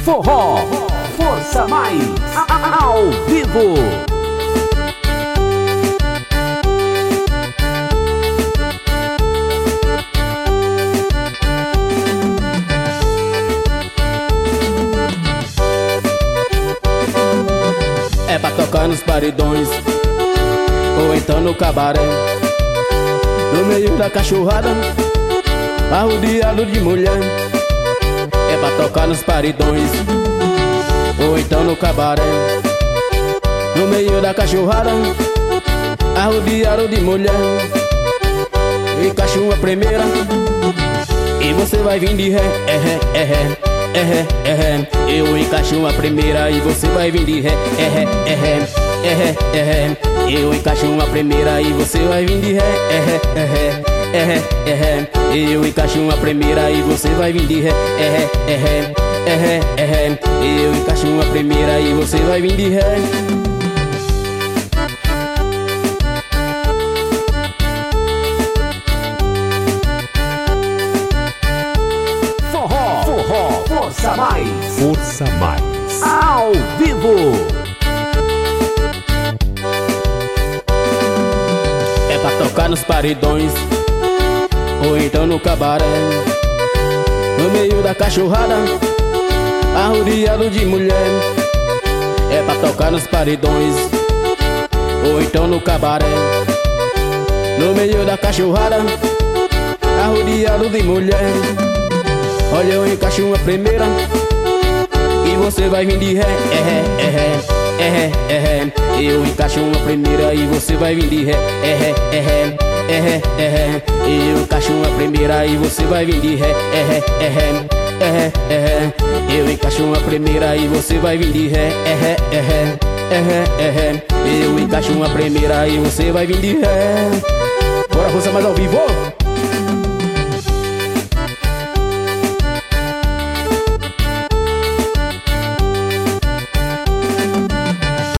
Forró, Força Mais, ao vivo. É pra tocar nos paredões ou então no cabaré, no meio da cachorrada, arrodeado de mulher. É pra tocar nos paredões ou então no cabaré, no meio da cachorrada, arrodeado de mulher. Encaixa uma primeira e você vai vir de ré, Eu encaixo uma primeira e você vai vir de ré, Eu encaixo uma primeira e você vai vir de ré, Eu encaixo uma primeira e você vai vir de ré, Eu encaixo uma primeira e você vai vir de ré. Forró, Força Mais, Força Mais. ao vivo. É pra tocar nos paredões ou então no cabaré, no meio da cachorrada, arrodeado de mulher. É pra tocar nos paredões ou então no cabaré, no meio da cachorrada, arrodeado de mulher. Olha, eu encaixo uma primeira e você vai vir de ré, Eu encaixo uma primeira e você vai vir de ré, Eu encaixo uma primeira e você vai vir de ré, Eu encaixo uma primeira e você vai vir de ré, Eu encaixo uma primeira e você vai vir de ré. Bora, Força Mais ao vivo.